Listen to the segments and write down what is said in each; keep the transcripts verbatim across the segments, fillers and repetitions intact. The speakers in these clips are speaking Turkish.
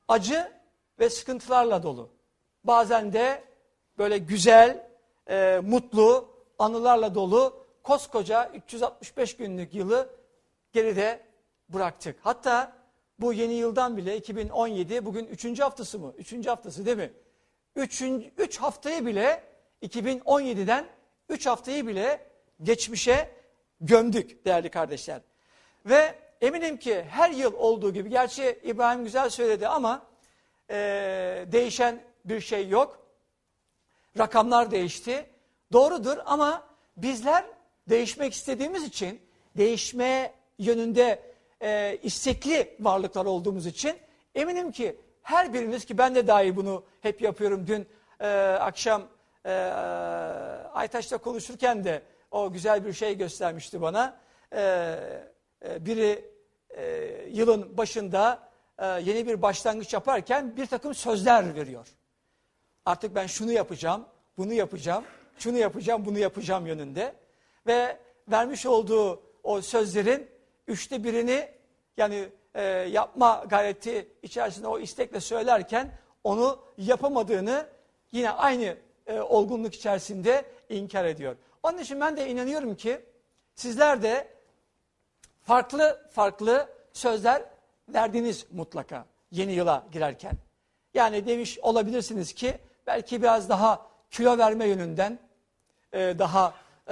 acı ve sıkıntılarla dolu. Bazen de böyle güzel, e, mutlu anılarla dolu koskoca üç yüz altmış beş günlük yılı geride bıraktık. Hatta bu yeni yıldan bile iki bin on yedi bugün üçüncü haftası mı? Üçüncü haftası değil mi? Üçüncü, üç haftayı bile iki bin on yediden üç haftayı bile geçmişe gömdük değerli kardeşler. Ve eminim ki her yıl olduğu gibi, gerçi İbrahim güzel söyledi ama e, değişen bir şey yok. Rakamlar değişti. Doğrudur ama bizler değişmek istediğimiz için, değişme yönünde e, istekli varlıklar olduğumuz için eminim ki her birimiz, ki ben de dahi bunu hep yapıyorum. Dün e, akşam e, Aytaş'la konuşurken de o güzel bir şey göstermişti bana. E, e, biri e, yılın başında e, yeni bir başlangıç yaparken bir takım sözler veriyor. Artık ben şunu yapacağım, bunu yapacağım, şunu yapacağım, bunu yapacağım yönünde. Ve vermiş olduğu o sözlerin üçte birini, yani e, yapma gayreti içerisinde o istekle söylerken onu yapamadığını yine aynı e, olgunluk içerisinde inkar ediyor. Onun için ben de inanıyorum ki sizler de farklı farklı sözler verdiniz mutlaka yeni yıla girerken. Yani demiş olabilirsiniz ki belki biraz daha kilo verme yönünden e, daha e,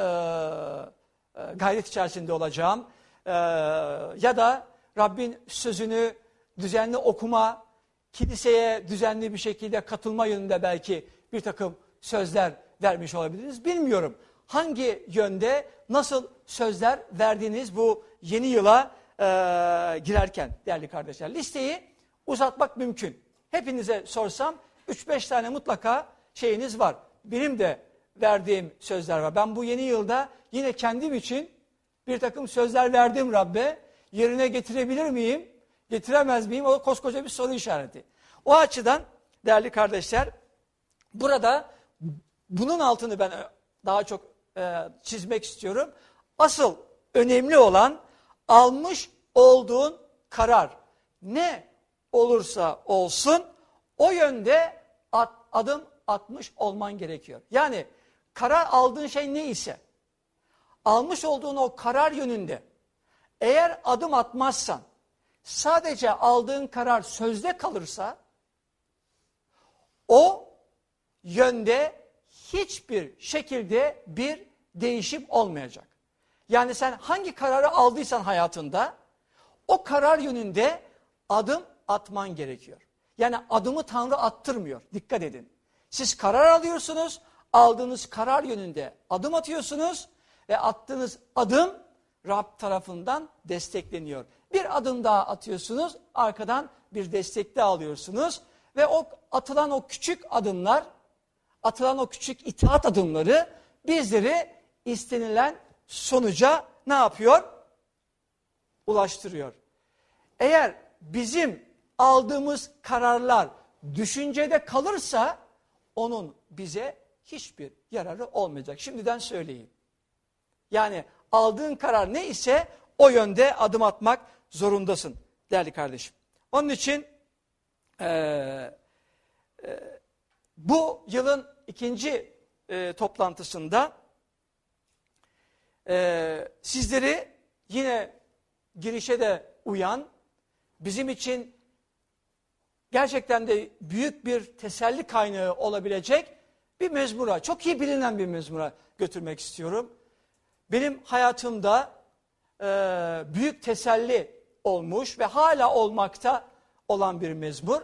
e, gayret içerisinde olacağım. E, ya da Rabbin sözünü düzenli okuma, kiliseye düzenli bir şekilde katılma yönünde belki bir takım sözler vermiş olabiliriz. Bilmiyorum hangi yönde nasıl sözler verdiğiniz bu yeni yıla e, girerken değerli kardeşler. Listeyi uzatmak mümkün. Hepinize sorsam üç beş tane mutlaka şeyiniz var. Benim de verdiğim sözler var. Ben bu yeni yılda yine kendim için bir takım sözler verdim Rabbe. Yerine getirebilir miyim? Getiremez miyim? O koskoca bir soru işareti. O açıdan değerli kardeşler, burada bunun altını ben daha çok e, çizmek istiyorum. Asıl önemli olan almış olduğun karar ne olursa olsun o yönde at, adım atmış olman gerekiyor. Yani karar aldığın şey ne ise almış olduğun o karar yönünde eğer adım atmazsan, sadece aldığın karar sözde kalırsa o yönde hiçbir şekilde bir değişim olmayacak. Yani sen hangi kararı aldıysan hayatında o karar yönünde adım atman gerekiyor. Yani adımı Tanrı attırmıyor. Dikkat edin. Siz karar alıyorsunuz, aldığınız karar yönünde adım atıyorsunuz ve attığınız adım Rab tarafından destekleniyor. Bir adım daha atıyorsunuz, arkadan bir destek de alıyorsunuz ve o atılan o küçük adımlar, atılan o küçük itaat adımları bizleri istenilen sonuca ne yapıyor? Ulaştırıyor. Eğer bizim aldığımız kararlar düşüncede kalırsa onun bize hiçbir yararı olmayacak. Şimdiden söyleyeyim. Yani aldığın karar ne ise o yönde adım atmak zorundasın değerli kardeşim. Onun için e, e, bu yılın ikinci e, toplantısında e, sizleri yine girişe de uyan, bizim için gerçekten de büyük bir teselli kaynağı olabilecek bir mezmura, çok iyi bilinen bir mezmura götürmek istiyorum. Benim hayatımda e, büyük teselli olmuş ve hala olmakta olan bir mezmur.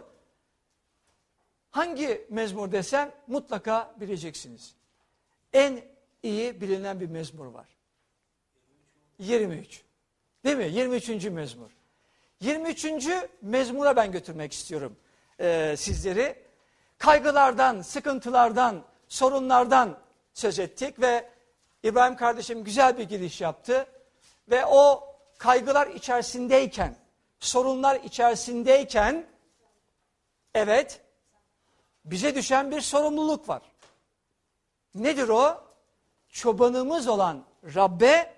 Hangi mezmur desem mutlaka bileceksiniz. En iyi bilinen bir mezmur var. yirmi üç. Değil mi? yirmi üçüncü mezmur. yirmi üçüncü mezmura ben götürmek istiyorum e, sizleri. Kaygılardan, sıkıntılardan, sorunlardan söz ettik ve İbrahim kardeşim güzel bir giriş yaptı. Ve o kaygılar içerisindeyken, sorunlar içerisindeyken, evet, bize düşen bir sorumluluk var. Nedir o? Çobanımız olan Rabbe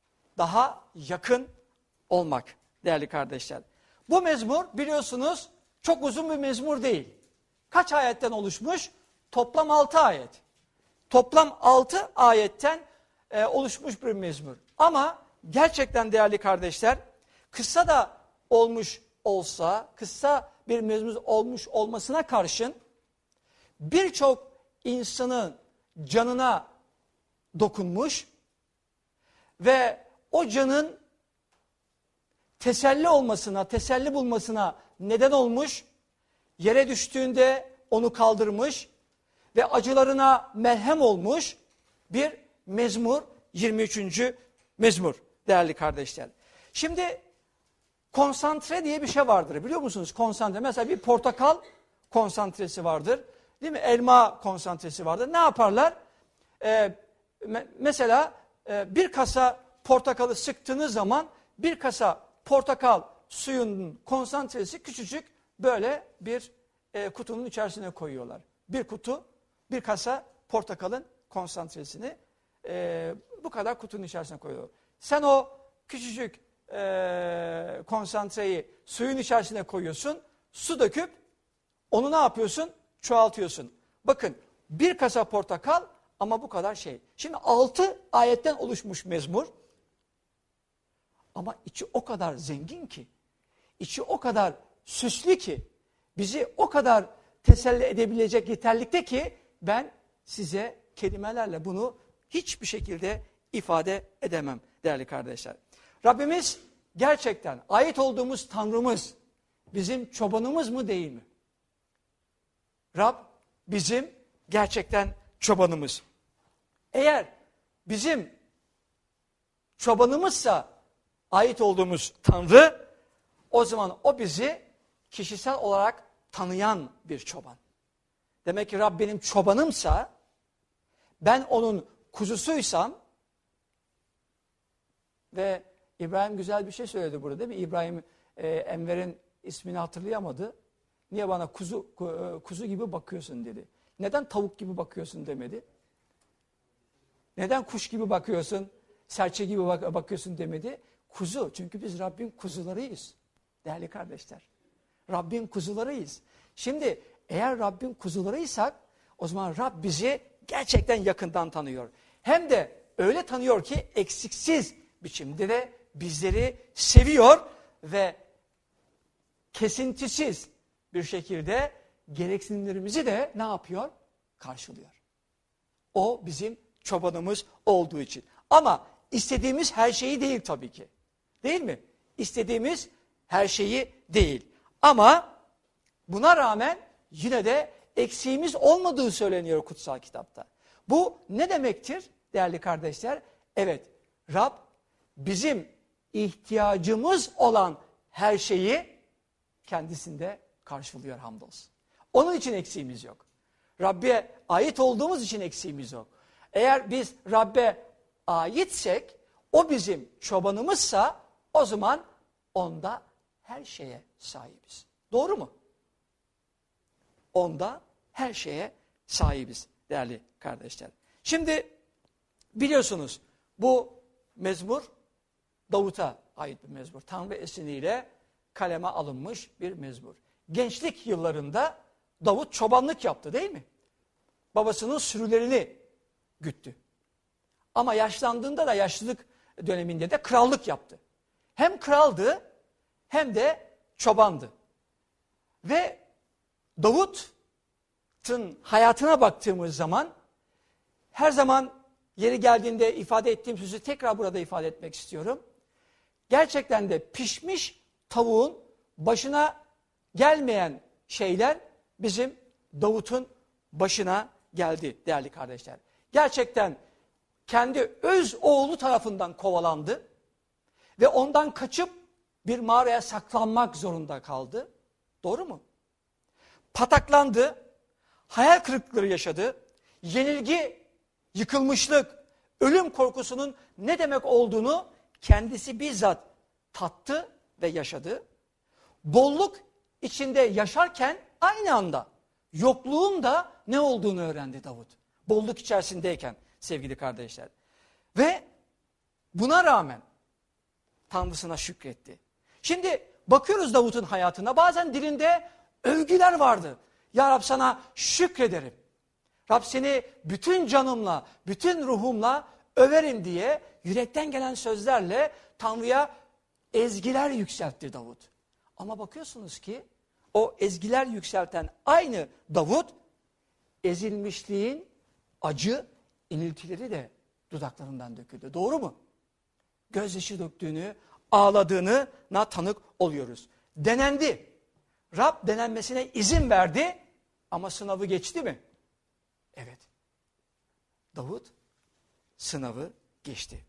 daha yakın olmak değerli kardeşler. Bu mezmur biliyorsunuz Çok uzun bir mezmur değil. Kaç ayetten oluşmuş? Toplam altı ayet. Toplam altı ayetten e, oluşmuş bir mezmur. Ama gerçekten değerli kardeşler, kısa da olmuş olsa, kısa bir mezmur olmuş olmasına karşın birçok insanın canına dokunmuş ve o canın teselli olmasına, teselli bulmasına neden olmuş, yere düştüğünde onu kaldırmış ve acılarına merhem olmuş bir mezmur, yirmi üçüncü mezmur değerli kardeşler. Şimdi konsantre diye bir şey vardır, biliyor musunuz? Konsantre, mesela bir portakal konsantresi vardır, değil mi? Elma konsantresi vardır. Ne yaparlar? Ee, me mesela e, bir kasa portakalı sıktığınız zaman bir kasa portakal suyunun konsantresi küçücük böyle bir e, kutunun içerisine koyuyorlar. Bir kutu, bir kasa portakalın konsantresini e, bu kadar kutunun içerisine koyuyorlar. Sen o küçücük e, konsantreyi suyun içerisine koyuyorsun, su döküp onu ne yapıyorsun? Çoğaltıyorsun. Bakın bir kasa portakal ama bu kadar şey. Şimdi altı ayetten oluşmuş mezmur ama içi o kadar zengin ki, içi o kadar süslü ki, bizi o kadar teselli edebilecek yeterlikte ki ben size kelimelerle bunu hiçbir şekilde ifade edemem değerli kardeşler. Rabbimiz gerçekten ait olduğumuz Tanrımız bizim çobanımız mı değil mi? Rab bizim gerçekten çobanımız. Eğer bizim çobanımızsa ait olduğumuz Tanrı, o zaman o bizi kişisel olarak tanıyan bir çoban. Demek ki Rab benim çobanımsa, ben onun kuzusuysam ve İbrahim güzel bir şey söyledi burada değil mi? İbrahim e, Enver'in ismini hatırlayamadı. Niye bana kuzu kuzu gibi bakıyorsun dedi. Neden tavuk gibi bakıyorsun demedi. Neden kuş gibi bakıyorsun, serçe gibi bak bakıyorsun demedi. Kuzu, çünkü biz Rabbin kuzularıyız değerli kardeşler. Rabbin kuzularıyız. Şimdi eğer Rabbin kuzularıysak o zaman Rab bizi gerçekten yakından tanıyor. Hem de öyle tanıyor ki eksiksiz biçimde de bizleri seviyor ve kesintisiz bir şekilde gereksinimlerimizi de ne yapıyor? Karşılıyor. O bizim çobanımız olduğu için. Ama istediğimiz her şeyi değil tabii ki. Değil mi? İstediğimiz her şeyi değil. Ama buna rağmen yine de eksiğimiz olmadığı söyleniyor kutsal kitapta. Bu ne demektir değerli kardeşler? Evet, Rab bizim ihtiyacımız olan her şeyi kendisinde karşılıyor hamdolsun. Onun için eksiğimiz yok. Rabbe ait olduğumuz için eksiğimiz yok. Eğer biz Rabbe aitsek, o bizim çobanımızsa o zaman onda her şeye sahibiz. Doğru mu? Onda her şeye sahibiz değerli kardeşler. Şimdi biliyorsunuz bu mezmur Davut'a ait bir mezmur. Tanrı esiniyle kaleme alınmış bir mezmur. Gençlik yıllarında Davut çobanlık yaptı değil mi? Babasının sürülerini güttü. Ama yaşlandığında da yaşlılık döneminde de krallık yaptı. Hem kraldı hem de çobandı. Ve Davut'un hayatına baktığımız zaman her zaman yeri geldiğinde ifade ettiğim sözü tekrar burada ifade etmek istiyorum. Gerçekten de pişmiş tavuğun başına gelmeyen şeyler bizim Davut'un başına geldi değerli kardeşler. Gerçekten kendi öz oğlu tarafından kovalandı ve ondan kaçıp bir mağaraya saklanmak zorunda kaldı. Doğru mu? Pataklandı, hayal kırıklıkları yaşadı, yenilgi, yıkılmışlık, ölüm korkusunun ne demek olduğunu kendisi bizzat tattı ve yaşadı. Bolluk içinde yaşarken aynı anda yokluğun da ne olduğunu öğrendi Davut. Bolluk içerisindeyken sevgili kardeşler. Ve buna rağmen Tanrısına şükretti. Şimdi bakıyoruz Davut'un hayatına, bazen dilinde övgüler vardı. Ya Rab sana şükrederim. Rab seni bütün canımla, bütün ruhumla överim diye yürekten gelen sözlerle Tanrı'ya ezgiler yükseltti Davut. Ama bakıyorsunuz ki o ezgiler yükselten aynı Davut, ezilmişliğin acı iniltileri de dudaklarından döküldü. Doğru mu? Gözyaşı döktüğünü, ağladığına tanık oluyoruz. Denendi. Rab denenmesine izin verdi ama sınavı geçti mi? Evet. Davut sınavı geçti.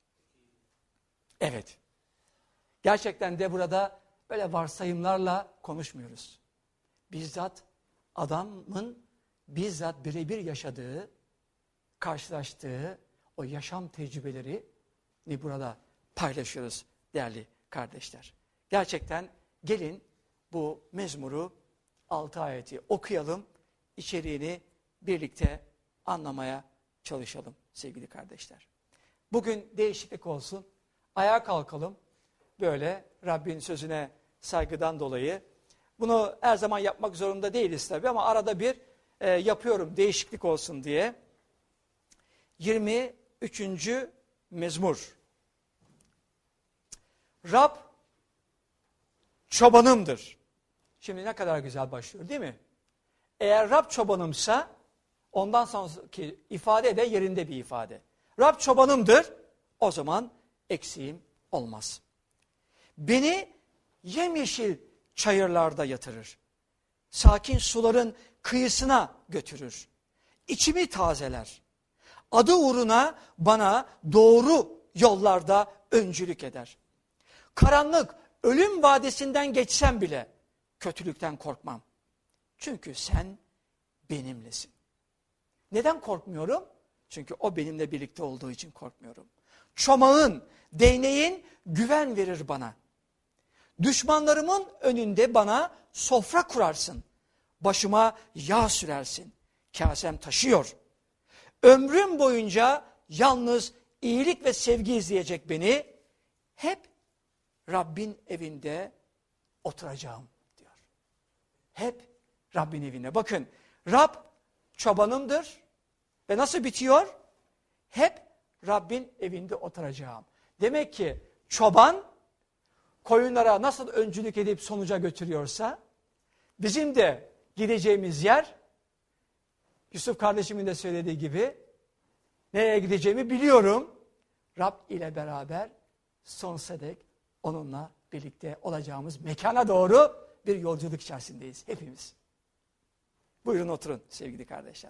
Evet. Gerçekten de burada böyle varsayımlarla konuşmuyoruz. Bizzat adamın bizzat birebir yaşadığı, karşılaştığı o yaşam tecrübelerini burada paylaşıyoruz değerli kardeşler. Gerçekten gelin bu mezmuru altı ayeti okuyalım, içeriğini birlikte anlamaya çalışalım sevgili kardeşler. Bugün değişiklik olsun, ayağa kalkalım, böyle Rabbin sözüne saygıdan dolayı. Bunu her zaman yapmak zorunda değiliz tabii ama arada bir e, yapıyorum değişiklik olsun diye. yirmi üçüncü mezmur. Rab çobanımdır. Şimdi ne kadar güzel başlıyor değil mi? Eğer Rab çobanımsa ondan sonraki ifade de yerinde bir ifade. Rab çobanımdır, o zaman eksiğim olmaz. Beni yemyeşil çayırlarda yatırır. Sakin suların kıyısına götürür. İçimi tazeler. Adı uğruna bana doğru yollarda öncülük eder. Karanlık, ölüm vadisinden geçsem bile kötülükten korkmam. Çünkü sen benimlesin. Neden korkmuyorum? Çünkü o benimle birlikte olduğu için korkmuyorum. Çomağın, değneğin güven verir bana. Düşmanlarımın önünde bana sofra kurarsın. Başıma yağ sürersin. Kasem taşıyor. Ömrüm boyunca yalnız iyilik ve sevgi izleyecek beni. Hep Rabbin evinde oturacağım diyor. Hep Rabbin evinde. Bakın Rab çobanımdır ve nasıl bitiyor? Hep Rabbin evinde oturacağım. Demek ki çoban koyunlara nasıl öncülük edip sonuca götürüyorsa bizim de gideceğimiz yer Yusuf kardeşimin de söylediği gibi nereye gideceğimi biliyorum. Rab ile beraber sonsuza dek onunla birlikte olacağımız mekana doğru bir yolculuk içerisindeyiz hepimiz. Buyurun oturun sevgili kardeşler.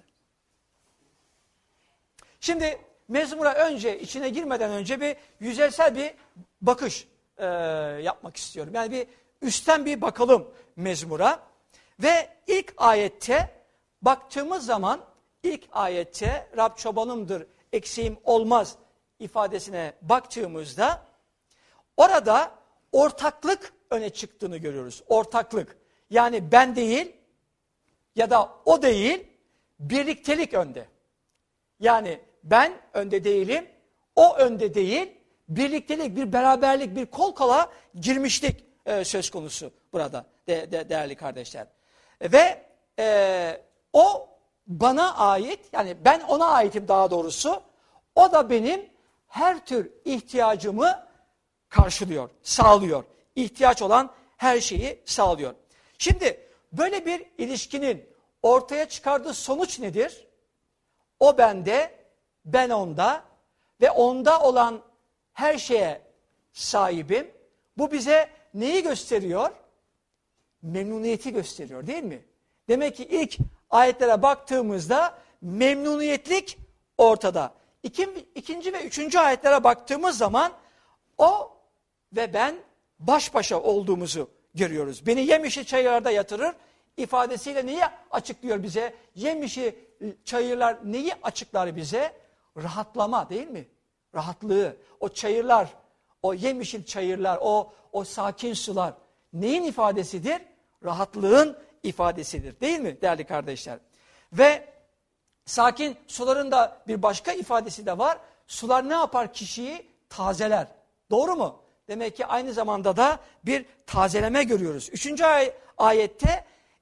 Şimdi mezmura önce içine girmeden önce bir yüzeysel bir bakış e, yapmak istiyorum. Yani bir üstten bir bakalım mezmura. Ve ilk ayette baktığımız zaman ilk ayette Rab çobanımdır, eksiğim olmaz ifadesine baktığımızda orada ortaklık öne çıktığını görüyoruz. Ortaklık. Yani ben değil ya da o değil, birliktelik önde. Yani ben önde değilim, o önde değil, birliktelik, bir beraberlik, bir kol kola girmişlik e, söz konusu burada de, de, değerli kardeşler. Ve e, o bana ait, yani ben ona aitim daha doğrusu, o da benim her tür ihtiyacımı karşılıyor, sağlıyor. İhtiyaç olan her şeyi sağlıyor. Şimdi böyle bir ilişkinin ortaya çıkardığı sonuç nedir? O bende, ben onda ve onda olan her şeye sahibim. Bu bize neyi gösteriyor? Memnuniyeti gösteriyor değil mi? Demek ki ilk ayetlere baktığımızda memnuniyetlik ortada. İkin, ikinci ve üçüncü ayetlere baktığımız zaman o ve ben baş başa olduğumuzu görüyoruz. Beni yemyeşil çayırlarda yatırır ifadesiyle neyi açıklıyor bize? Yemyeşil çayırlar neyi açıklar bize? Rahatlama değil mi? Rahatlığı, o çayırlar, o yemyeşil çayırlar, o, o sakin sular neyin ifadesidir? Rahatlığın ifadesidir değil mi değerli kardeşler? Ve sakin suların da bir başka ifadesi de var. Sular ne yapar? Kişiyi tazeler. Doğru mu? Demek ki aynı zamanda da bir tazeleme görüyoruz. Üçüncü ay ayette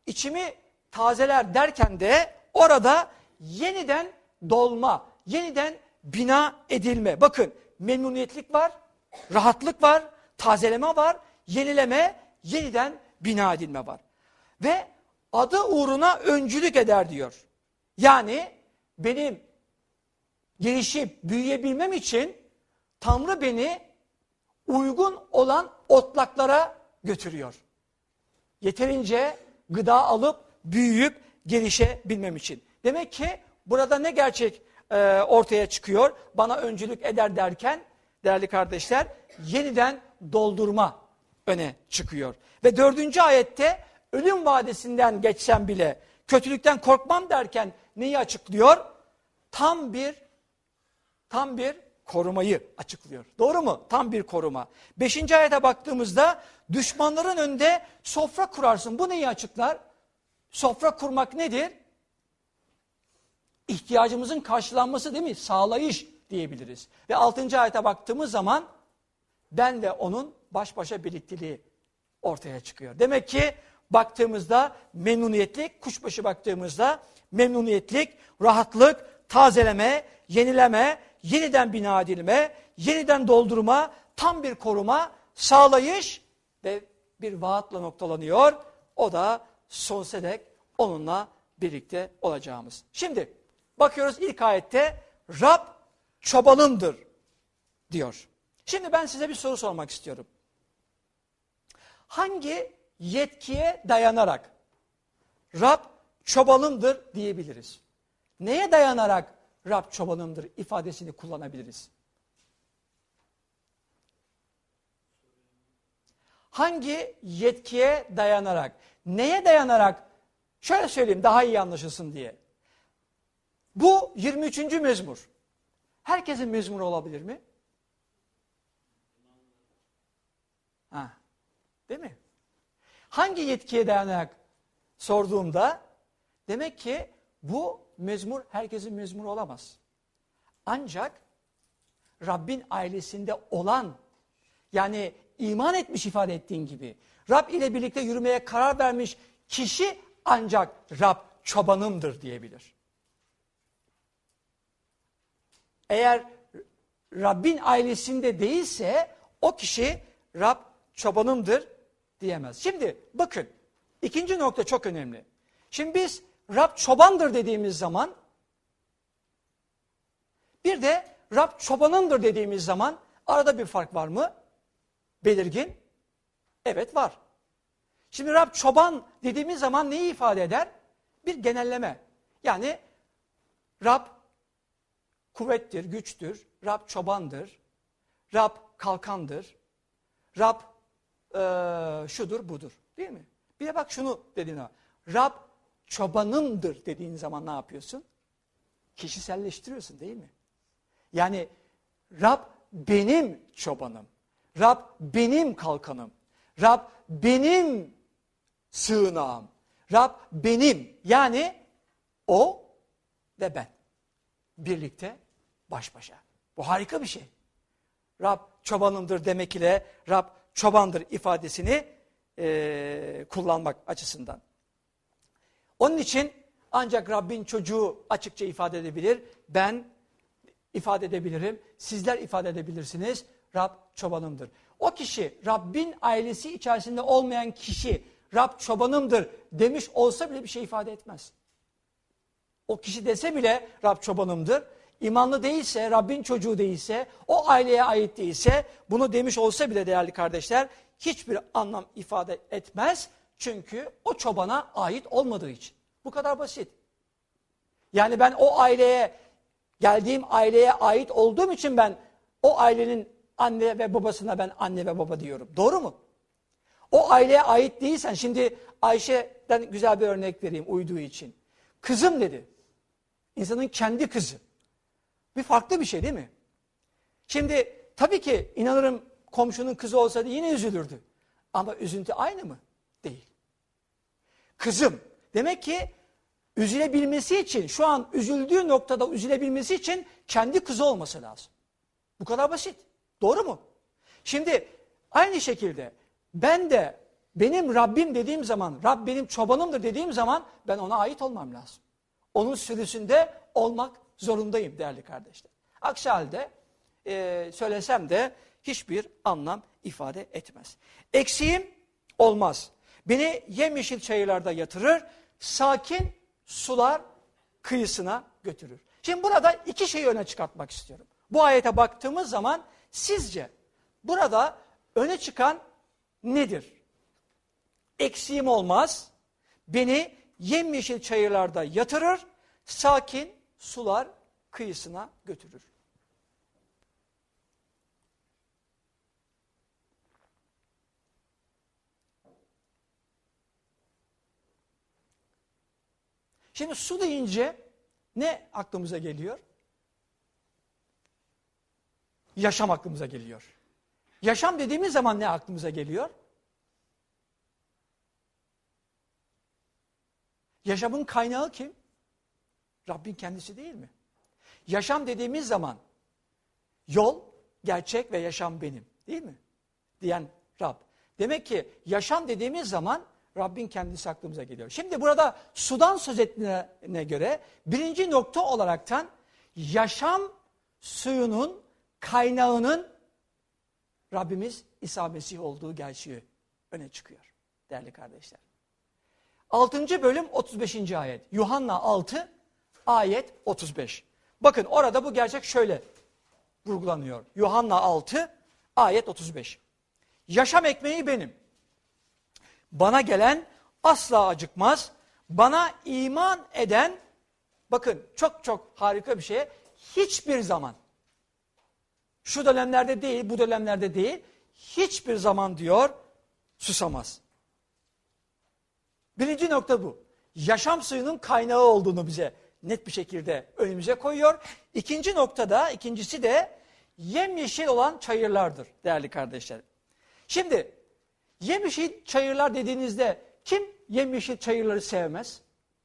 içimi tazeler derken de orada yeniden dolma, yeniden bina edilme. Bakın memnuniyetlik var, rahatlık var, tazeleme var, yenileme, yeniden bina edilme var. Ve adı uğruna öncülük eder diyor. Yani benim gelişip büyüyebilmem için Tanrı beni uygun olan otlaklara götürüyor. Yeterince gıda alıp büyüyüp gelişebilmem için. Demek ki burada ne gerçek e, ortaya çıkıyor? Bana öncülük eder derken değerli kardeşler yeniden doldurma öne çıkıyor. Ve dördüncü ayette ölüm vadesinden geçsem bile kötülükten korkmam derken neyi açıklıyor? Tam bir tam bir korumayı açıklıyor. Doğru mu? Tam bir koruma. Beşinci ayete baktığımızda düşmanların önünde sofra kurarsın. Bu neyi açıklar? Sofra kurmak nedir? İhtiyacımızın karşılanması değil mi? Sağlayış diyebiliriz. Ve altıncı ayete baktığımız zaman ben ve onun baş başa birlikteliği ortaya çıkıyor. Demek ki baktığımızda memnuniyetlik, kuşbaşı baktığımızda memnuniyetlik, rahatlık, tazeleme, yenileme, yeniden bina edilme, yeniden doldurma, tam bir koruma, sağlayış ve bir vaatla noktalanıyor. O da sonsuza dek onunla birlikte olacağımız. Şimdi bakıyoruz ilk ayette Rab çobanımdır diyor. Şimdi ben size bir soru sormak istiyorum. Hangi yetkiye dayanarak Rab çobanımdır diyebiliriz? Neye dayanarak Rab çobanımdır ifadesini kullanabiliriz? Hangi yetkiye dayanarak, neye dayanarak, şöyle söyleyeyim daha iyi anlaşılsın diye. Bu yirmi üçüncü mezmur. Herkesin mezmuru olabilir mi? Ha, değil mi? Hangi yetkiye dayanarak sorduğumda demek ki bu mezmur herkesin mezmuru olamaz. Ancak Rabbin ailesinde olan, yani iman etmiş ifade ettiğin gibi, Rab ile birlikte yürümeye karar vermiş kişi ancak Rab çobanımdır diyebilir. Eğer Rabbin ailesinde değilse o kişi Rab çobanımdır diyemez. Şimdi bakın ikinci nokta çok önemli. Şimdi biz Rab çobandır dediğimiz zaman bir de Rab çobanımdır dediğimiz zaman arada bir fark var mı? Belirgin. Evet var. Şimdi Rab çoban dediğimiz zaman neyi ifade eder? Bir genelleme. Yani Rab kuvvettir, güçtür. Rab çobandır. Rab kalkandır. Rab e, şudur budur. Değil mi? Bir de bak şunu dediğin zaman. Rab çobanımdır dediğin zaman ne yapıyorsun? Kişiselleştiriyorsun değil mi? Yani Rab benim çobanım. Rab benim kalkanım. Rab benim sığınağım. Rab benim. Yani o ve ben. Birlikte baş başa. Bu harika bir şey. Rab çobanımdır demek ile Rab çobandır ifadesini e, kullanmak açısından. Onun için ancak Rabbin çocuğu açıkça ifade edebilir. Ben ifade edebilirim. Sizler ifade edebilirsiniz. Rab çobanımdır. O kişi Rabbin ailesi içerisinde olmayan kişi Rab çobanımdır demiş olsa bile bir şey ifade etmez. O kişi dese bile Rab çobanımdır. İmanlı değilse, Rabbin çocuğu değilse, o aileye ait değilse bunu demiş olsa bile değerli kardeşler hiçbir anlam ifade etmez. Çünkü o çobana ait olmadığı için. Bu kadar basit. Yani ben o aileye, geldiğim aileye ait olduğum için ben o ailenin anne ve babasına ben anne ve baba diyorum. Doğru mu? O aileye ait değilsen, şimdi Ayşe'den güzel bir örnek vereyim uyduğu için. Kızım dedi. İnsanın kendi kızı. Bir farklı bir şey değil mi? Şimdi tabii ki inanırım komşunun kızı olsaydı yine üzülürdü. Ama üzüntü aynı mı? Değil. Kızım. Demek ki üzülebilmesi için, şu an üzüldüğü noktada üzülebilmesi için kendi kızı olması lazım. Bu kadar basit. Doğru mu? Şimdi aynı şekilde ben de benim Rabbim dediğim zaman, Rab benim çobanımdır dediğim zaman ben ona ait olmam lazım. Onun sürüsünde olmak zorundayım değerli kardeşler. Aksi halde e, söylesem de hiçbir anlam ifade etmez. Eksiğim olmaz. Beni yemyeşil çayırlarda yatırır, sakin sular kıyısına götürür. Şimdi burada iki şeyi öne çıkartmak istiyorum. Bu ayete baktığımız zaman sizce burada öne çıkan nedir? Eksiğim olmaz, beni yemyeşil çayırlarda yatırır, sakin sular kıyısına götürür. Şimdi su deyince ne aklımıza geliyor? Yaşam aklımıza geliyor. Yaşam dediğimiz zaman ne aklımıza geliyor? Yaşamın kaynağı kim? Rabbin kendisi değil mi? Yaşam dediğimiz zaman yol, gerçek ve yaşam benim değil mi? Diyen Rab. Demek ki yaşam dediğimiz zaman Rabbin kendisi aklımıza geliyor. Şimdi burada sudan söz ettiğine göre birinci nokta olaraktan yaşam suyunun kaynağının Rabbimiz İsa Mesih olduğu gerçeği öne çıkıyor değerli kardeşler. altıncı bölüm otuz beşinci ayet. Yuhanna altı ayet otuz beş. Bakın orada bu gerçek şöyle vurgulanıyor. Yuhanna altı ayet otuz beş. Yaşam ekmeği benim. Bana gelen asla acıkmaz. Bana iman eden, bakın çok çok harika bir şey, hiçbir zaman, şu dönemlerde değil, bu dönemlerde değil, hiçbir zaman diyor, susamaz. Birinci nokta bu. Yaşam suyunun kaynağı olduğunu bize net bir şekilde önümüze koyuyor. İkinci noktada, ikincisi de yemyeşil olan çayırlardır değerli kardeşler. Şimdi yemyeşil çayırlar dediğinizde kim yemyeşil çayırları sevmez?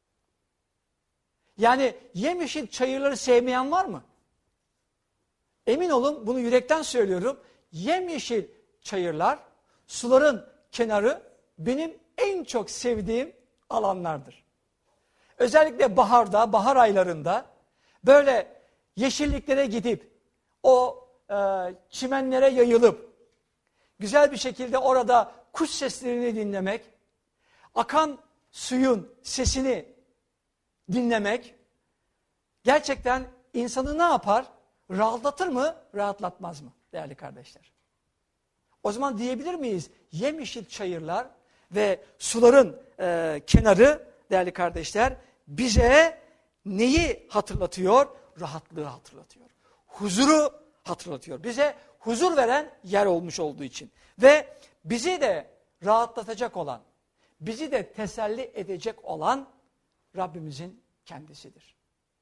Yani yemyeşil çayırları sevmeyen var mı? Emin olun bunu yürekten söylüyorum. Yemyeşil çayırlar, suların kenarı benim en çok sevdiğim alanlardır. Özellikle baharda, bahar aylarında böyle yeşilliklere gidip o e, çimenlere yayılıp güzel bir şekilde orada kuş seslerini dinlemek, akan suyun sesini dinlemek gerçekten insanı ne yapar? Rahatlatır mı? Rahatlatmaz mı değerli kardeşler? O zaman diyebilir miyiz? Yemyeşil çayırlar ve suların e, kenarı değerli kardeşler bize neyi hatırlatıyor? Rahatlığı hatırlatıyor. Huzuru hatırlatıyor. Bize huzur veren yer olmuş olduğu için. Ve bizi de rahatlatacak olan, bizi de teselli edecek olan Rabbimizin kendisidir.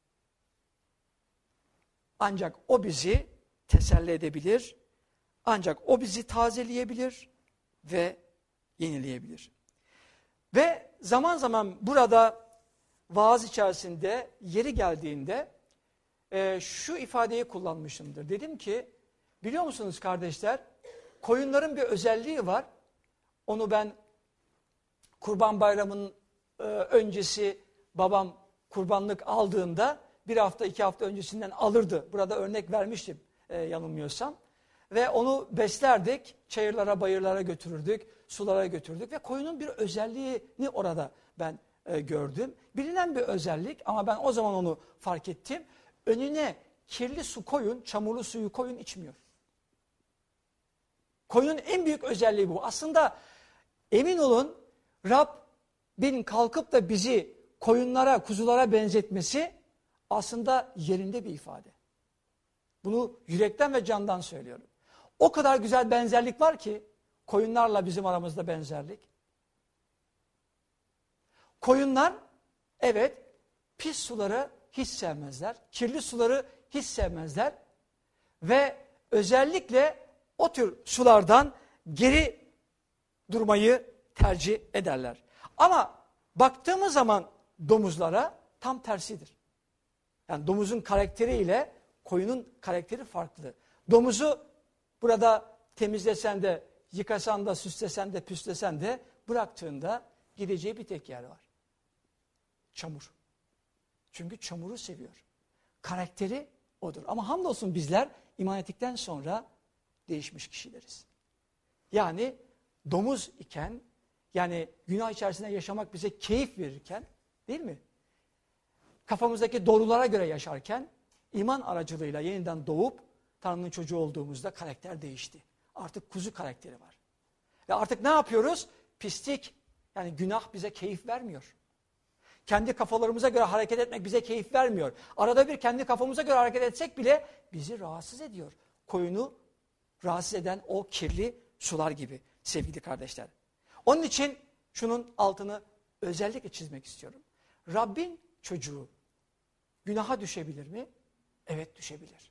Ancak o bizi teselli edebilir, ancak o bizi tazeleyebilir ve yenileyebilir. Ve zaman zaman burada vaaz içerisinde yeri geldiğinde e, şu ifadeyi kullanmışımdır. Dedim ki, biliyor musunuz kardeşler, koyunların bir özelliği var. Onu ben Kurban Bayramı'nın e, öncesi babam kurbanlık aldığında bir hafta iki hafta öncesinden alırdı. Burada örnek vermiştim e, yanılmıyorsam. Ve onu beslerdik, çayırlara bayırlara götürürdük, sulara götürdük ve koyunun bir özelliğini orada ben e, gördüm. Bilinen bir özellik ama ben o zaman onu fark ettim. Önüne kirli su koyun, çamurlu suyu koyun içmiyor. Koyunun en büyük özelliği bu. Aslında emin olun Rabbin kalkıp da bizi koyunlara, kuzulara benzetmesi aslında yerinde bir ifade. Bunu yürekten ve candan söylüyorum. O kadar güzel benzerlik var ki koyunlarla bizim aramızda benzerlik. Koyunlar evet pis suları hiç sevmezler. Kirli suları hiç sevmezler. Ve özellikle o tür sulardan geri durmayı tercih ederler. Ama baktığımız zaman domuzlara tam tersidir. Yani domuzun karakteriyle koyunun karakteri farklı. Domuzu burada temizlesen de, yıkasan da, süslesen de, püslesen de bıraktığında gideceği bir tek yer var. Çamur. Çünkü çamuru seviyor. Karakteri odur. Ama hamdolsun bizler iman ettikten sonra değişmiş kişileriz. Yani domuz iken, yani günah içerisinde yaşamak bize keyif verirken, değil mi? Kafamızdaki doğrulara göre yaşarken, iman aracılığıyla yeniden doğup Tanrı'nın çocuğu olduğumuzda karakter değişti. Artık kuzu karakteri var. Ve artık ne yapıyoruz? Pislik, yani günah bize keyif vermiyor. Kendi kafalarımıza göre hareket etmek bize keyif vermiyor. Arada bir kendi kafamıza göre hareket etsek bile bizi rahatsız ediyor. Koyunu rahatsız eden o kirli sular gibi sevgili kardeşler. Onun için şunun altını özellikle çizmek istiyorum. Rabbin çocuğu günaha düşebilir mi? Evet, düşebilir.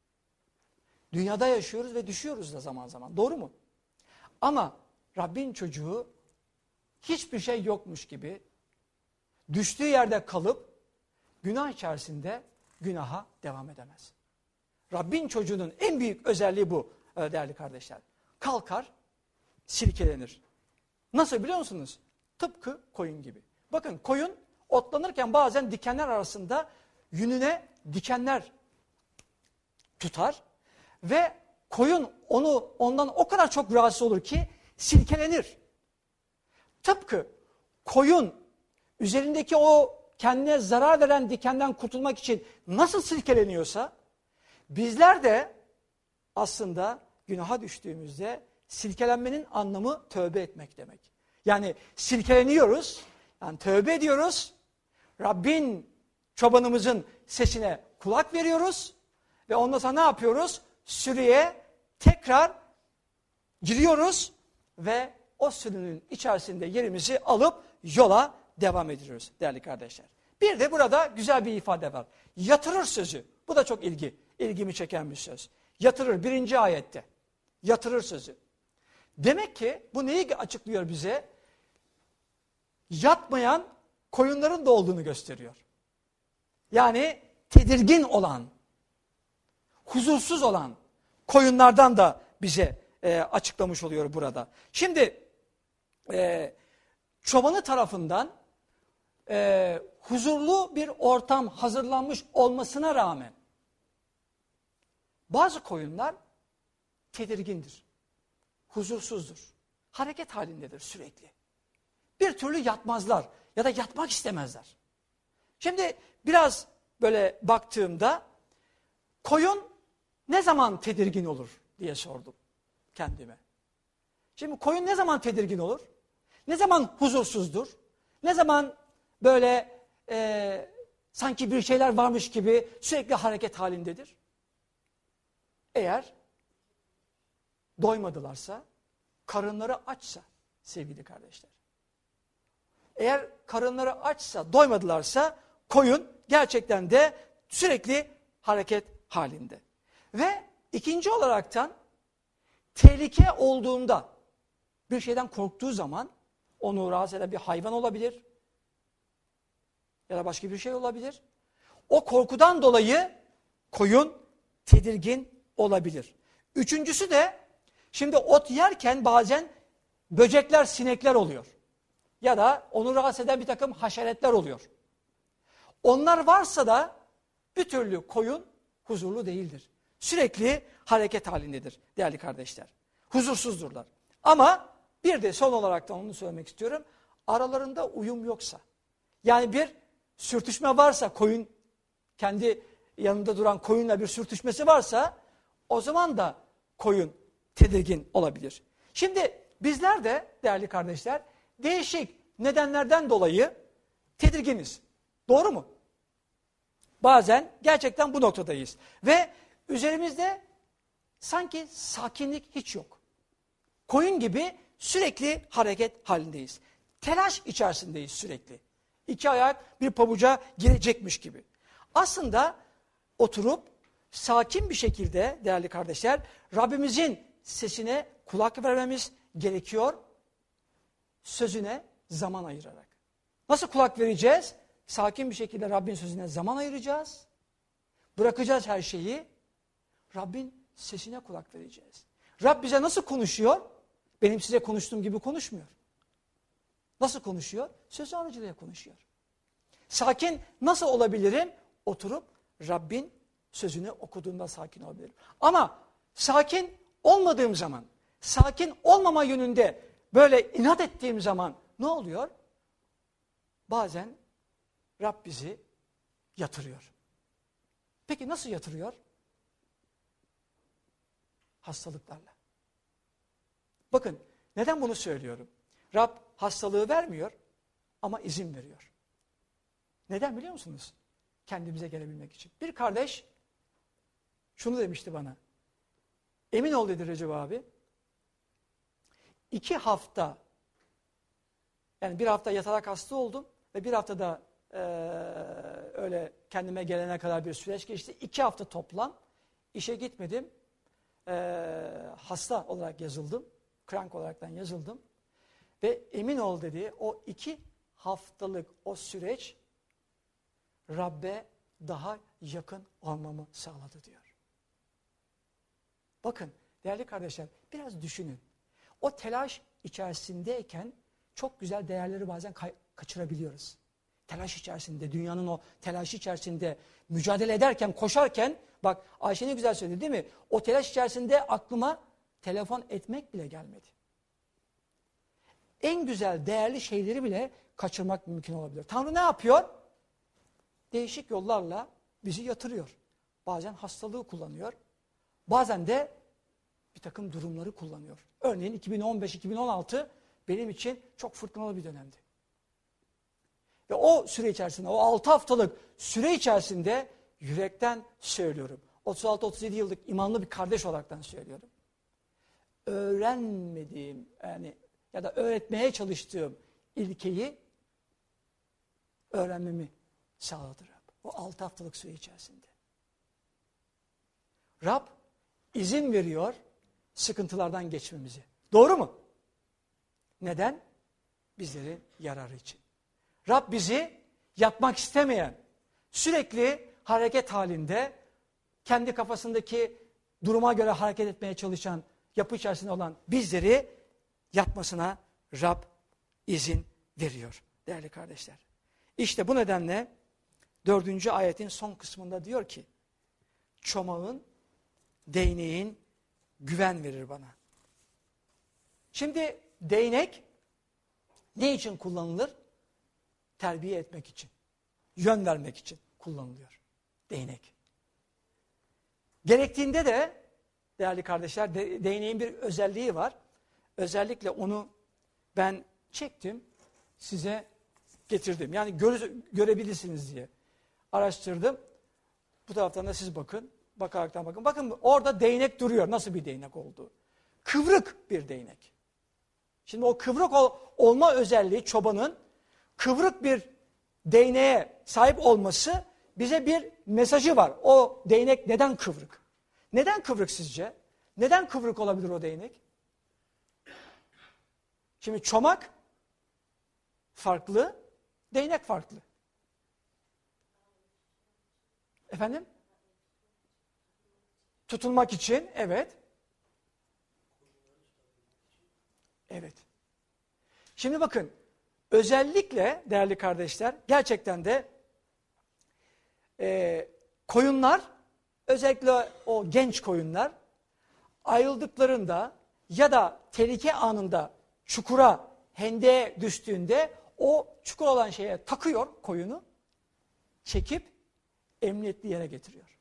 Dünyada yaşıyoruz ve düşüyoruz da zaman zaman. Doğru mu? Ama Rabbin çocuğu hiçbir şey yokmuş gibi düştüğü yerde kalıp günah içerisinde günaha devam edemez. Rabbin çocuğunun en büyük özelliği bu değerli kardeşler. Kalkar, silkelenir. Nasıl biliyor musunuz? Tıpkı koyun gibi. Bakın koyun otlanırken bazen dikenler arasında yününe dikenler tutar ve koyun onu ondan o kadar çok rahatsız olur ki silkelenir. Tıpkı koyun üzerindeki o kendine zarar veren dikenden kurtulmak için nasıl silkeleniyorsa bizler de aslında günaha düştüğümüzde silkelenmenin anlamı tövbe etmek demek. Yani silkeleniyoruz, yani tövbe ediyoruz, Rabbin çobanımızın sesine kulak veriyoruz ve ondan sonra ne yapıyoruz? Sürüye tekrar giriyoruz ve o sürünün içerisinde yerimizi alıp yola devam ediyoruz değerli kardeşler. Bir de burada güzel bir ifade var. Yatırır sözü. Bu da çok ilgi, ilgimi çeken bir söz. Yatırır birinci ayette. Yatırır sözü. Demek ki bu neyi açıklıyor bize? Yatmayan koyunların da olduğunu gösteriyor. Yani tedirgin olan, huzursuz olan koyunlardan da bize e, açıklamış oluyor burada. Şimdi e, çobanı tarafından e, huzurlu bir ortam hazırlanmış olmasına rağmen bazı koyunlar tedirgindir, huzursuzdur, hareket halindedir sürekli. Bir türlü yatmazlar ya da yatmak istemezler. Şimdi biraz böyle baktığımda koyun ne zaman tedirgin olur diye sordum kendime. Şimdi koyun ne zaman tedirgin olur? Ne zaman huzursuzdur? Ne zaman böyle e, sanki bir şeyler varmış gibi sürekli hareket halindedir? Eğer doymadılarsa, karınları açsa sevgili kardeşler. Eğer karınları açsa, doymadılarsa koyun gerçekten de sürekli hareket halinde. Ve ikinci olaraktan tehlike olduğunda, bir şeyden korktuğu zaman onu rahatsız eden bir hayvan olabilir ya da başka bir şey olabilir. O korkudan dolayı koyun tedirgin olabilir. Üçüncüsü de şimdi ot yerken bazen böcekler, sinekler oluyor. Ya da onu rahatsız eden bir takım haşeretler oluyor. Onlar varsa da bir türlü koyun huzurlu değildir. Sürekli hareket halindedir değerli kardeşler. Huzursuzdur. Ama bir de son olarak da onu söylemek istiyorum. Aralarında uyum yoksa, yani bir sürtüşme varsa, koyun kendi yanında duran koyunla bir sürtüşmesi varsa o zaman da koyun tedirgin olabilir. Şimdi bizler de değerli kardeşler değişik nedenlerden dolayı tedirginiz. Doğru mu? Bazen gerçekten bu noktadayız. Ve üzerimizde sanki sakinlik hiç yok. Koyun gibi sürekli hareket halindeyiz. Telaş içerisindeyiz sürekli. İki ayak bir pabuca girecekmiş gibi. Aslında oturup sakin bir şekilde değerli kardeşler Rabbimizin sesine kulak vermemiz gerekiyor. Sözüne zaman ayırarak. Nasıl kulak vereceğiz? Sakin bir şekilde Rabbin sözüne zaman ayıracağız. Bırakacağız her şeyi. Rabbin sesine kulak vereceğiz. Rab bize nasıl konuşuyor? Benim size konuştuğum gibi konuşmuyor. Nasıl konuşuyor? Söz aracılığıyla konuşuyor. Sakin nasıl olabilirim? Oturup Rabbin sözünü okuduğumda sakin olabilirim. Ama sakin olmadığım zaman, sakin olmama yönünde böyle inat ettiğim zaman ne oluyor? Bazen Rab bizi yatırıyor. Peki nasıl yatırıyor? Hastalıklarla. Bakın neden bunu söylüyorum? Rab hastalığı vermiyor ama izin veriyor. Neden biliyor musunuz? Kendimize gelebilmek için. Bir kardeş şunu demişti bana. Emin ol dedi Recep abi. İki hafta, yani bir hafta yatarak hasta oldum ve bir haftada e, öyle kendime gelene kadar bir süreç geçti. İki hafta toplam işe gitmedim. E, hasta olarak yazıldım. Krank olaraktan yazıldım. Ve emin ol dedi, o iki haftalık o süreç Rabbe daha yakın olmamı sağladı diyor. Bakın değerli kardeşler, biraz düşünün. O telaş içerisindeyken çok güzel değerleri bazen kaçırabiliyoruz. Telaş içerisinde, dünyanın o telaşı içerisinde mücadele ederken, koşarken, bak Ayşe ne güzel söyledi değil mi? O telaş içerisinde aklıma telefon etmek bile gelmedi. En güzel, değerli şeyleri bile kaçırmak mümkün olabilir. Tanrı ne yapıyor? Değişik yollarla bizi yatırıyor. Bazen hastalığı kullanıyor. Bazen de bir takım durumları kullanıyor. Örneğin iki bin on beş iki bin on altı benim için çok fırtınalı bir dönemdi. Ve o süre içerisinde, o altı haftalık süre içerisinde yürekten söylüyorum. otuz altı otuz yedi yıllık imanlı bir kardeş olaraktan söylüyorum. Öğrenmediğim yani ya da öğretmeye çalıştığım ilkeyi öğrenmemi sağladı Rab. O altı haftalık süre içerisinde. Rab izin veriyor sıkıntılardan geçmemizi. Doğru mu? Neden? Bizlerin yararı için. Rab bizi yatmak istemeyen, sürekli hareket halinde, kendi kafasındaki duruma göre hareket etmeye çalışan, yapı içerisinde olan bizleri yatmasına Rab izin veriyor değerli kardeşler. İşte bu nedenle dördüncü ayetin son kısmında diyor ki, çomağın, değneğin güven verir bana. Şimdi değnek ne için kullanılır? Terbiye etmek için, yön vermek için kullanılıyor değnek. Gerektiğinde de değerli kardeşler de, değneğin bir özelliği var. Özellikle onu ben çektim, size getirdim. Yani göre, görebilirsiniz diye araştırdım. Bu taraftan da siz bakın, bakaraktan bakın. Bakın orada değnek duruyor. Nasıl bir değnek olduğu? Kıvrık bir değnek. Şimdi o kıvrık ol, olma özelliği çobanın kıvrık bir değneğe sahip olması bize bir mesajı var. O değnek neden kıvrık? Neden kıvrık sizce? Neden kıvrık olabilir o değnek? Şimdi çomak farklı, değnek farklı. Efendim? Tutulmak için, evet. Evet. Şimdi bakın, özellikle değerli kardeşler, gerçekten de e, koyunlar, özellikle o genç koyunlar, ayrıldıklarında ya da tehlike anında çukura, hendeğe düştüğünde o çukur olan şeye takıyor koyunu, çekip emniyetli yere getiriyor.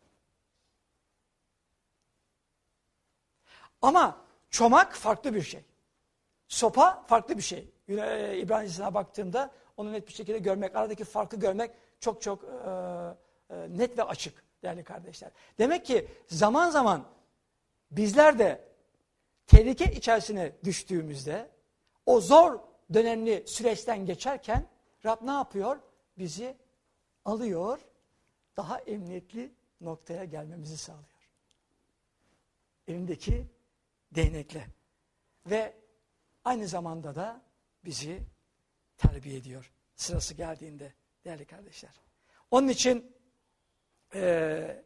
Ama çomak farklı bir şey. Sopa farklı bir şey. İbranicesine baktığımda onu net bir şekilde görmek, aradaki farkı görmek çok çok e, e, net ve açık değerli kardeşler. Demek ki zaman zaman bizler de tehlike içerisine düştüğümüzde, o zor dönemli süreçten geçerken Rab ne yapıyor? Bizi alıyor, daha emniyetli noktaya gelmemizi sağlıyor. Elindeki değnekle. Ve aynı zamanda da bizi terbiye ediyor sırası geldiğinde değerli kardeşler. Onun için e,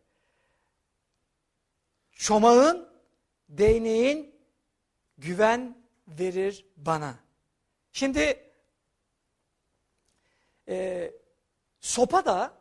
çomağın, değneğin güven verir bana. Şimdi e, sopa da,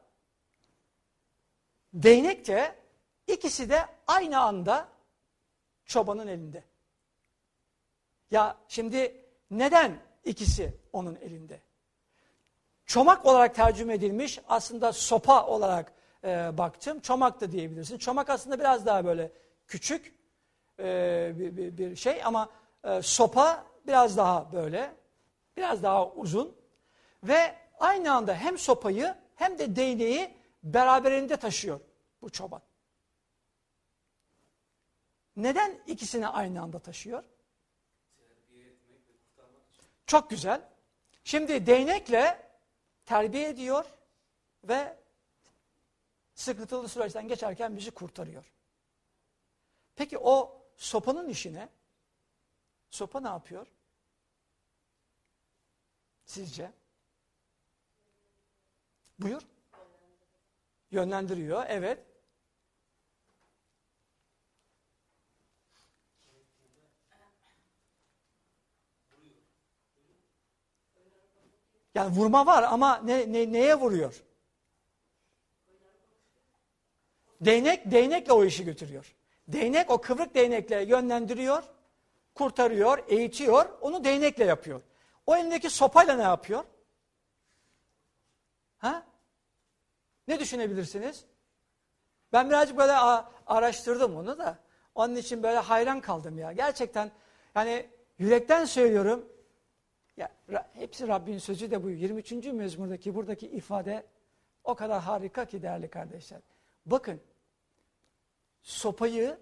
değnek de, ikisi de aynı anda çobanın elinde. Ya şimdi neden ikisi onun elinde? Çomak olarak tercüme edilmiş, aslında sopa olarak e, baktım. Çomak da diyebilirsin. Çomak aslında biraz daha böyle küçük e, bir, bir, bir şey ama e, sopa biraz daha böyle, biraz daha uzun. Ve aynı anda hem sopayı hem de değneği beraberinde taşıyor bu çoban. Neden ikisini aynı anda taşıyor? Çok güzel. Şimdi değnekle terbiye ediyor ve sıkıntılı süreçten geçerken bizi kurtarıyor. Peki o sopanın işi ne? Sopa ne yapıyor? Sizce? Buyur. Yönlendiriyor, evet. Yani vurma var ama ne, ne, neye vuruyor? Değnek, değnekle o işi götürüyor. Değnek o kıvrık değnekle yönlendiriyor, kurtarıyor, eğitiyor, onu değnekle yapıyor. O elindeki sopayla ne yapıyor? Ha? Ne düşünebilirsiniz? Ben birazcık böyle araştırdım onu da. Onun için böyle hayran kaldım ya. Gerçekten yani yürekten söylüyorum. Ya, hepsi Rabbin sözü de bu. yirmi üçüncü mezmurdaki buradaki ifade o kadar harika ki değerli kardeşler. Bakın, sopayı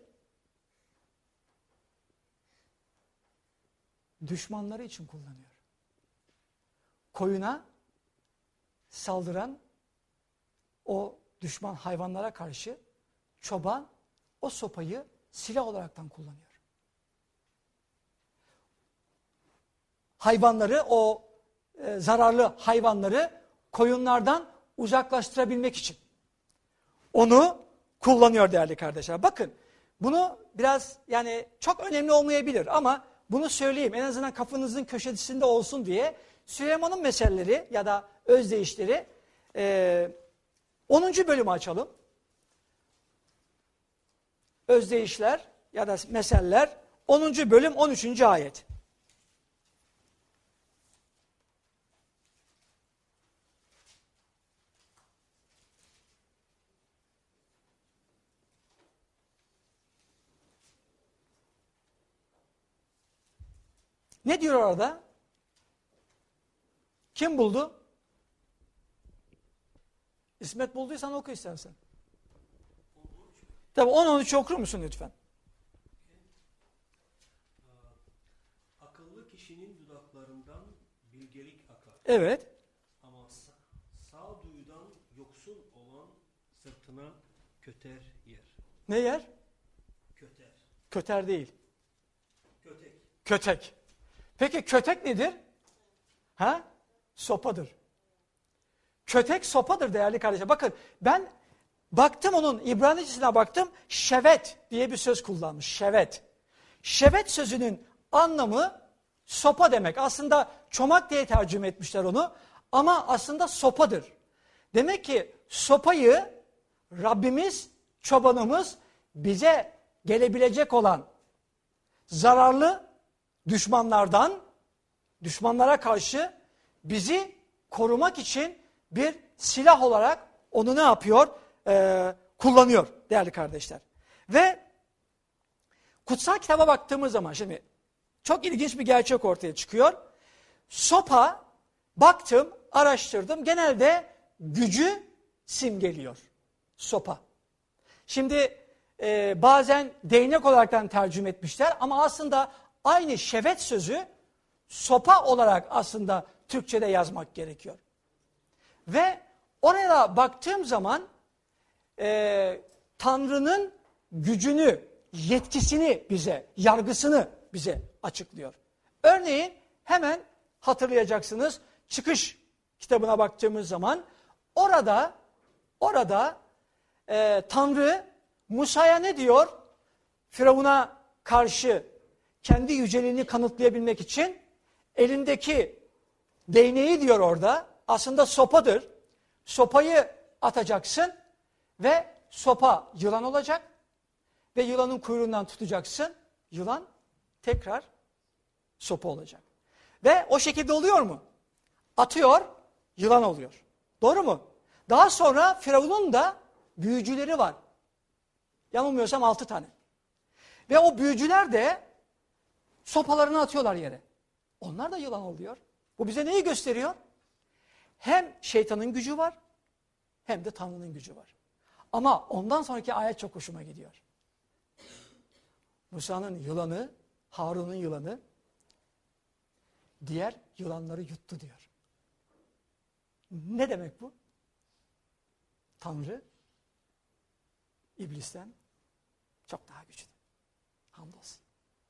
düşmanları için kullanıyor. Koyuna saldıran o düşman hayvanlara karşı çoban o sopayı silah olaraktan kullanıyor. Hayvanları, o e, zararlı hayvanları koyunlardan uzaklaştırabilmek için onu kullanıyor değerli kardeşler. Bakın, bunu biraz yani çok önemli olmayabilir ama bunu söyleyeyim, en azından kafanızın köşesinde olsun diye. Süleyman'ın meselleri ya da özdeyişleri e, onuncu bölümü açalım. Özdeyişler ya da meseller onuncu bölüm on üçüncü ayet. Ne diyor orada? Kim buldu? İsmet bulduysan oku istersen. Tabii on on üç okur musun lütfen? Akıllı kişinin dudaklarından bilgelik akar. Evet. Ama sağduyudan yoksun olan sırtına köter yer. Ne yer? Köter. Köter değil. Kötek. Kötek. Peki kötek nedir? Ha? Sopadır. Kötek sopadır değerli kardeşler. Bakın ben baktım onun İbranicesine baktım. Şevet diye bir söz kullanmış. Şevet. Şevet sözünün anlamı sopa demek. Aslında çomak diye tercüme etmişler onu. Ama aslında sopadır. Demek ki sopayı Rabbimiz, çobanımız bize gelebilecek olan zararlı düşmanlardan, düşmanlara karşı bizi korumak için bir silah olarak onu ne yapıyor? Ee, kullanıyor değerli kardeşler. Ve kutsal kitaba baktığımız zaman şimdi çok ilginç bir gerçek ortaya çıkıyor. Sopa, baktım, araştırdım, genelde gücü simgeliyor. Sopa. Şimdi e, bazen değnek olaraktan tercüme etmişler ama aslında aynı şevet sözü sopa olarak aslında Türkçe'de yazmak gerekiyor. Ve oraya baktığım zaman e, Tanrı'nın gücünü, yetkisini bize, yargısını bize açıklıyor. Örneğin hemen hatırlayacaksınız, Çıkış kitabına baktığımız zaman orada orada e, Tanrı Musa'ya ne diyor? Firavun'a karşı kendi yüceliğini kanıtlayabilmek için elindeki değneği diyor orada, aslında sopadır. Sopayı atacaksın ve sopa yılan olacak ve yılanın kuyruğundan tutacaksın. Yılan tekrar sopa olacak. Ve o şekilde oluyor mu? Atıyor, yılan oluyor. Doğru mu? Daha sonra Firavun'un da büyücüleri var. Yanılmıyorsam altı tane. Ve o büyücüler de sopalarını atıyorlar yere. Onlar da yılan oluyor. Bu bize neyi gösteriyor? Hem şeytanın gücü var, hem de Tanrı'nın gücü var. Ama ondan sonraki ayet çok hoşuma gidiyor. Musa'nın yılanı, Harun'un yılanı, diğer yılanları yuttu diyor. Ne demek bu? Tanrı, İblisten çok daha güçlü. Hamdolsun.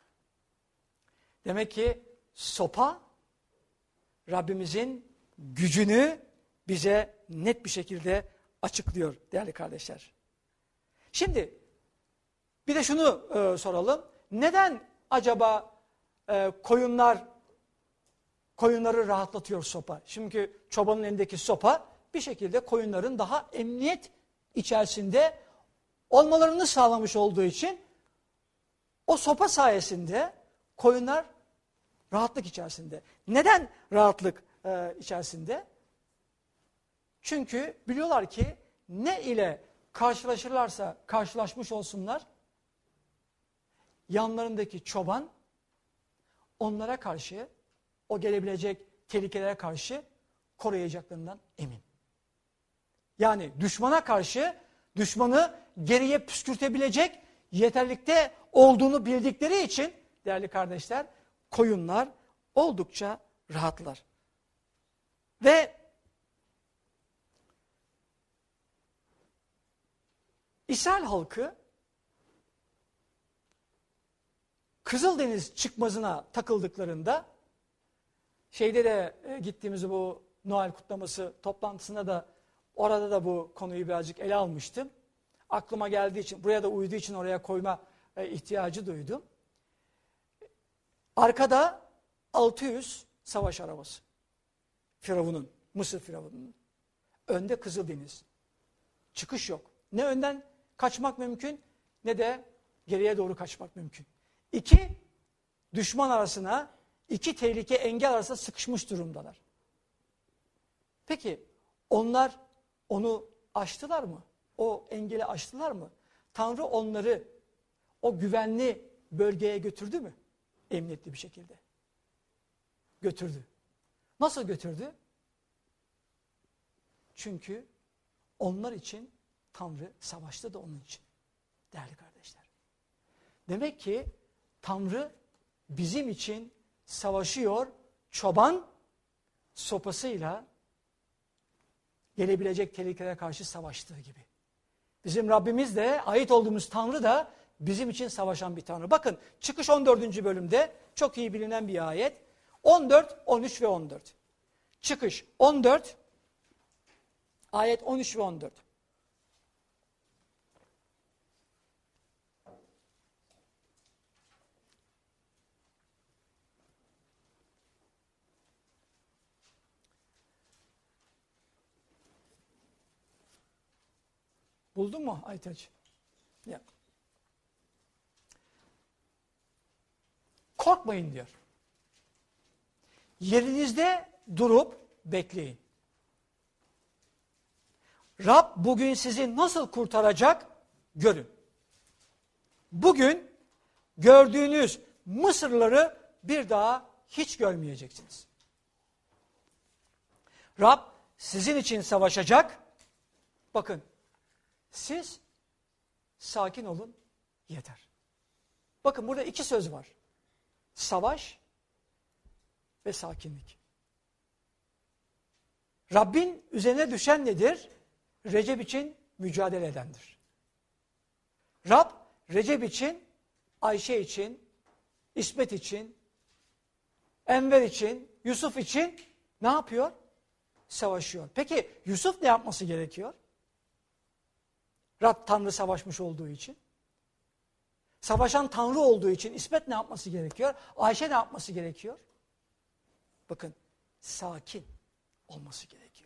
Demek ki sopa, Rabbimizin gücünü bize net bir şekilde açıklıyor değerli kardeşler. Şimdi bir de şunu e, soralım. Neden acaba e, koyunlar koyunları rahatlatıyor sopa? Çünkü çobanın elindeki sopa bir şekilde koyunların daha emniyet içerisinde olmalarını sağlamış olduğu için o sopa sayesinde koyunlar rahatlık içerisinde. Neden rahatlık e, içerisinde? Çünkü biliyorlar ki ne ile karşılaşırlarsa karşılaşmış olsunlar, yanlarındaki çoban onlara karşı, o gelebilecek tehlikelere karşı koruyacaklarından emin. Yani düşmana karşı düşmanı geriye püskürtebilecek yeterlikte olduğunu bildikleri için değerli kardeşler, koyunlar oldukça rahatlar. Ve İsrail halkı Kızıldeniz çıkmazına takıldıklarında, şeyde de e, gittiğimiz bu Noel kutlaması toplantısında da orada da bu konuyu birazcık ele almıştım. Aklıma geldiği için, buraya da uyduğu için oraya koyma e, ihtiyacı duydum. Arkada altı yüz savaş arabası. Firavun'un, Mısır Firavun'un. Önde Kızıldeniz. Çıkış yok. Ne önden kaçmak mümkün ne de geriye doğru kaçmak mümkün. İki düşman arasına, iki tehlike engel arasında sıkışmış durumdalar. Peki onlar onu aştılar mı? O engeli aştılar mı? Tanrı onları o güvenli bölgeye götürdü mü? Emniyetli bir şekilde. Götürdü. Nasıl götürdü? Çünkü onlar için Tanrı savaştı da onun için. Değerli kardeşler. Demek ki Tanrı bizim için savaşıyor. Çoban sopasıyla gelebilecek tehlikelere karşı savaştığı gibi. Bizim Rabbimiz de, ait olduğumuz Tanrı da bizim için savaşan bir Tanrı. Bakın Çıkış on dördüncü bölümde çok iyi bilinen bir ayet. on dört, on üç ve on dört. Çıkış on dört, ayet on üç ve on dört. Buldun mu Aytaç? Ya. Korkmayın diyor. Yerinizde durup bekleyin. Rab bugün sizi nasıl kurtaracak görün. Bugün gördüğünüz Mısırları bir daha hiç görmeyeceksiniz. Rab sizin için savaşacak. Bakın, siz sakin olun yeter. Bakın burada iki söz var. Savaş ve sakinlik. Rabbin üzerine düşen nedir? Recep için mücadele edendir. Rab, Recep için, Ayşe için, İsmet için, Enver için, Yusuf için ne yapıyor? Savaşıyor. Peki Yusuf ne yapması gerekiyor? Rab Tanrı savaşmış olduğu için. Savaşan Tanrı olduğu için İsmet ne yapması gerekiyor? Ayşe ne yapması gerekiyor? Bakın, sakin olması gerekiyor.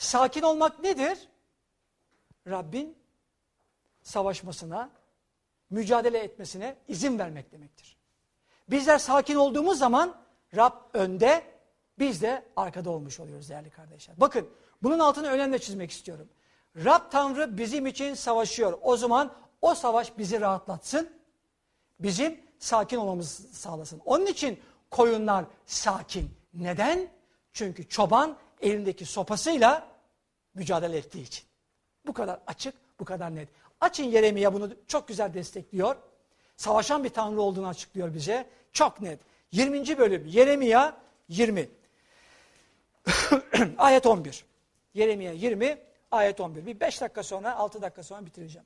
Sakin olmak nedir? Rabbin savaşmasına, mücadele etmesine izin vermek demektir. Bizler sakin olduğumuz zaman Rab önde, biz de arkada olmuş oluyoruz değerli kardeşler. Bakın bunun altını önemli çizmek istiyorum. Rab Tanrı bizim için savaşıyor. O zaman o savaş bizi rahatlatsın, bizim sakin olmamızı sağlasın. Onun için koyunlar sakin. Neden? Çünkü çoban elindeki sopasıyla mücadele ettiği için. Bu kadar açık, bu kadar net. Açın Yeremia bunu çok güzel destekliyor. Savaşan bir Tanrı olduğunu açıklıyor bize. Çok net. yirminci bölüm Yeremia yirmi. Ayet on bir. Yeremia yirmi, ayet on bir. Bir beş dakika sonra, altı dakika sonra bitireceğim.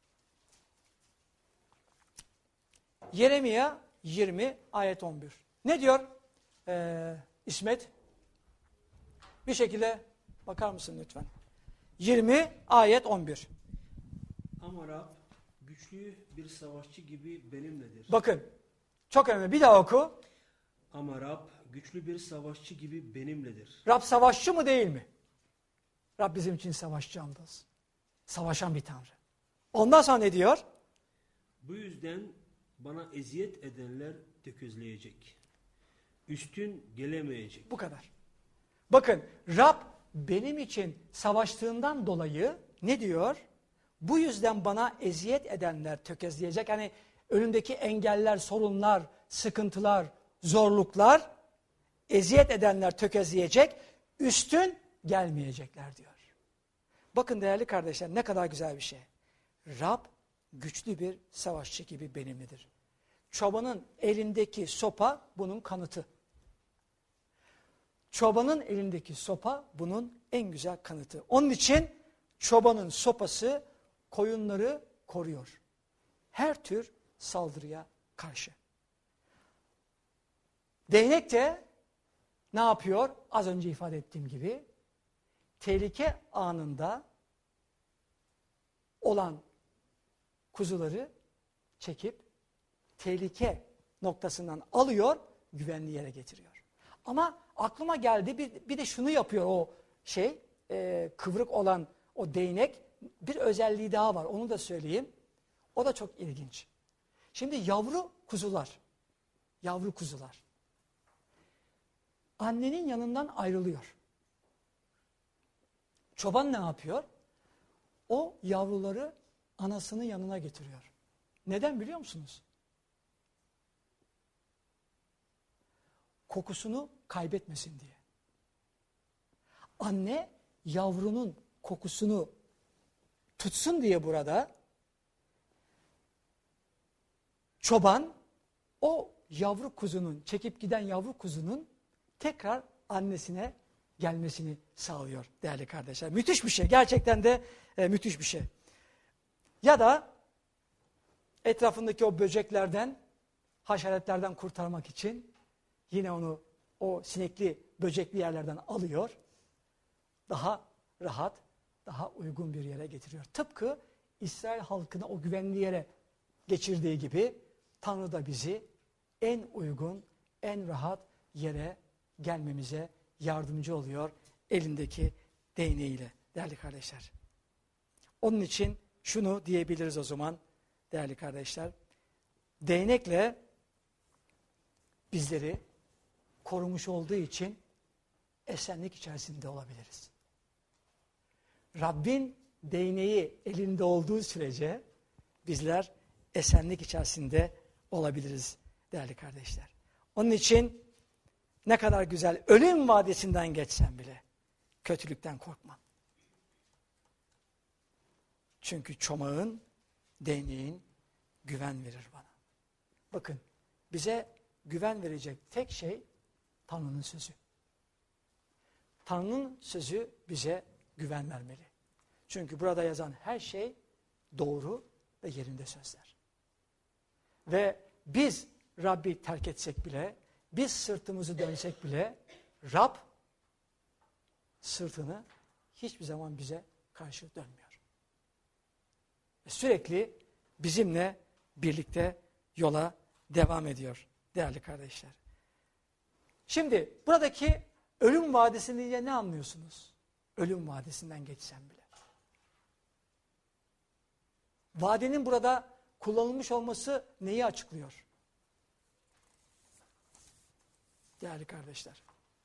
Yeremia yirmi, ayet on bir. Ne diyor ee, İsmet? Bir şekilde bakar mısın lütfen? yirmi, ayet on bir. Ama Rab güçlü bir savaşçı gibi benimledir. Bakın, çok önemli. Bir daha oku. Ama Rab güçlü bir savaşçı gibi benimledir. Rab savaşçı mı değil mi? Rab bizim için savaşçı andız. Savaşan bir Tanrı. Ondan sonra ne diyor? Bu yüzden bana eziyet edenler tökezleyecek. Üstün gelemeyecek. Bu kadar. Bakın Rab benim için savaştığından dolayı ne diyor? Bu yüzden bana eziyet edenler tökezleyecek. Hani önündeki engeller, sorunlar, sıkıntılar, zorluklar, eziyet edenler tökezleyecek, üstün gelmeyecekler diyor. Bakın değerli kardeşler ne kadar güzel bir şey. Rab güçlü bir savaşçı gibi benimledir. Çobanın elindeki sopa bunun kanıtı. Çobanın elindeki sopa bunun en güzel kanıtı. Onun için çobanın sopası koyunları koruyor. Her tür saldırıya karşı. Değnek de ne yapıyor? Az önce ifade ettiğim gibi tehlike anında olan kuzuları çekip tehlike noktasından alıyor, güvenli yere getiriyor. Ama aklıma geldi bir, bir de şunu yapıyor o şey, e, kıvrık olan o değnek, bir özelliği daha var, onu da söyleyeyim. O da çok ilginç. Şimdi yavru kuzular, yavru kuzular annenin yanından ayrılıyor. Çoban ne yapıyor? O yavruları anasının yanına getiriyor. Neden biliyor musunuz? Kokusunu kaybetmesin diye. Anne yavrunun kokusunu tutsun diye burada çoban o yavru kuzunun, çekip giden yavru kuzunun tekrar annesine gelmesini sağlıyor değerli kardeşler. Müthiş bir şey. Gerçekten de e, müthiş bir şey. Ya da etrafındaki o böceklerden, haşeretlerden kurtarmak için yine onu o sinekli, böcekli yerlerden alıyor. Daha rahat, daha uygun bir yere getiriyor. Tıpkı İsrail halkını o güvenli yere geçirdiği gibi Tanrı da bizi en uygun, en rahat yere gelmemize yardımcı oluyor elindeki değneğiyle değerli kardeşler. Onun için şunu diyebiliriz o zaman değerli kardeşler. Değnekle bizleri korumuş olduğu için esenlik içerisinde olabiliriz. Rabbin değneği elinde olduğu sürece bizler esenlik içerisinde olabiliriz değerli kardeşler. Onun için ne kadar güzel, ölüm vadisinden geçsen bile kötülükten korkmam. Çünkü çomağın, değneğin güven verir bana. Bakın bize güven verecek tek şey Tanrı'nın sözü. Tanrı'nın sözü bize güven vermeli. Çünkü burada yazan her şey doğru ve yerinde sözler. Ve biz Rabbi terk etsek bile, biz sırtımızı dönsek bile Rab sırtını hiçbir zaman bize karşı dönmüyor. Ve sürekli bizimle birlikte yola devam ediyor değerli kardeşler. Şimdi buradaki ölüm vadisi deyince ne anlıyorsunuz? Ölüm vadisinden geçsem bile. Vadenin burada kullanılmış olması neyi açıklıyor? Değerli kardeşler.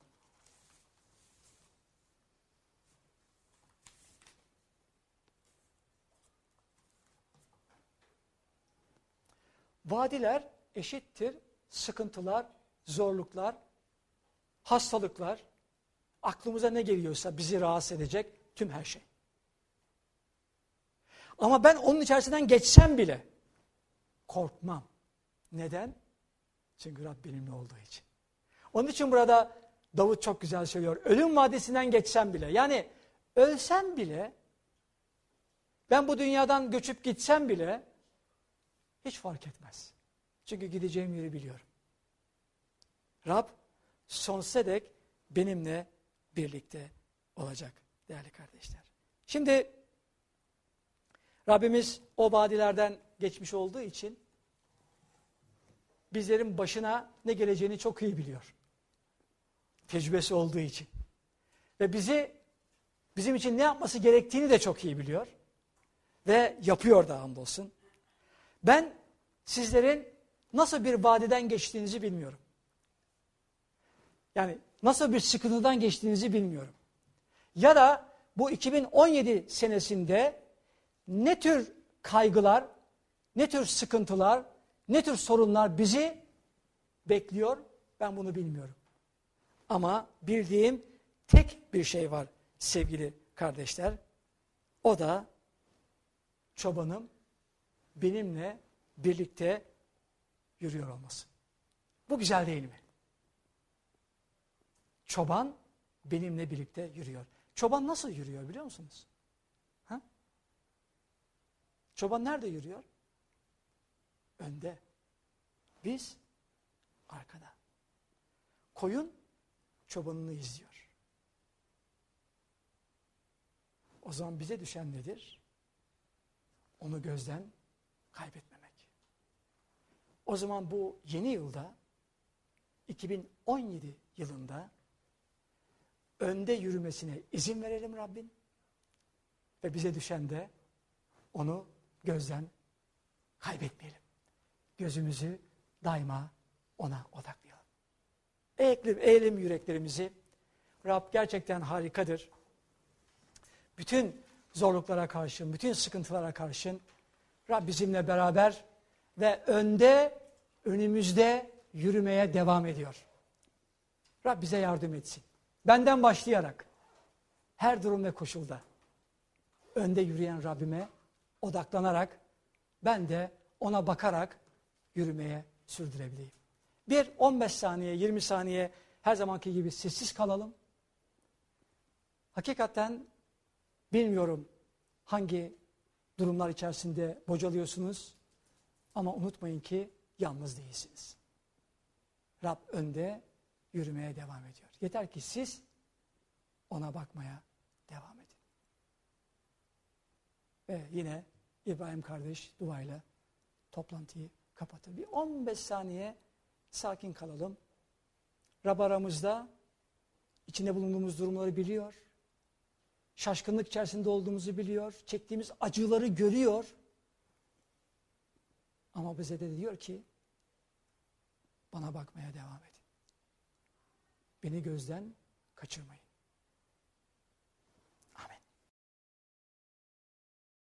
Vadiler eşittir sıkıntılar, zorluklar, hastalıklar, aklımıza ne geliyorsa bizi rahatsız edecek tüm her şey. Ama ben onun içerisinden geçsem bile korkmam. Neden? Çünkü Rab benimle olduğu için. Onun için burada Davut çok güzel söylüyor. Ölüm vadisinden geçsem bile, yani ölsem bile, ben bu dünyadan göçüp gitsem bile hiç fark etmez. Çünkü gideceğim yeri biliyorum. Rab sonsuza dek benimle birlikte olacak değerli kardeşler. Şimdi Rabbimiz o vadilerden geçmiş olduğu için bizlerin başına ne geleceğini çok iyi biliyor. Tecrübesi olduğu için. Ve bizi bizim için ne yapması gerektiğini de çok iyi biliyor. Ve yapıyor da hamdolsun. Ben sizlerin nasıl bir vadiden geçtiğinizi bilmiyorum. Yani nasıl bir sıkıntıdan geçtiğinizi bilmiyorum. Ya da bu iki bin on yedi senesinde ne tür kaygılar, ne tür sıkıntılar, ne tür sorunlar bizi bekliyor, ben bunu bilmiyorum. Ama bildiğim tek bir şey var sevgili kardeşler. O da çobanım benimle birlikte yürüyor olması. Bu güzel değil mi? Çoban benimle birlikte yürüyor. Çoban nasıl yürüyor biliyor musunuz? Ha? Çoban nerede yürüyor? Önde. Biz arkada. Koyun çobanını izliyor. O zaman bize düşen nedir? Onu gözden kaybetmemek. O zaman bu yeni yılda, iki bin on yedi yılında önde yürümesine izin verelim Rabbin ve bize düşen de onu gözden kaybetmeyelim. Gözümüzü daima ona odaklayalım. Eğilim, eğilim yüreklerimizi. Rab gerçekten harikadır. Bütün zorluklara karşın, bütün sıkıntılara karşın Rab bizimle beraber ve önde, önümüzde yürümeye devam ediyor. Rab bize yardım etsin. Benden başlayarak her durum ve koşulda önde yürüyen Rabbime odaklanarak ben de ona bakarak yürümeye sürdürebileyim. Bir on beş saniye, yirmi saniye her zamanki gibi sessiz kalalım. Hakikaten bilmiyorum hangi durumlar içerisinde bocalıyorsunuz ama unutmayın ki yalnız değilsiniz. Rab önde yürümeye devam ediyor. Yeter ki siz ona bakmaya devam edin. Ve yine İbrahim kardeş duayla toplantıyı kapatır. Bir on beş saniye sakin kalalım. Rab aramızda, içinde bulunduğumuz durumları biliyor. Şaşkınlık içerisinde olduğumuzu biliyor. Çektiğimiz acıları görüyor. Ama bize de diyor ki bana bakmaya devam edin. Beni gözden kaçırmayın.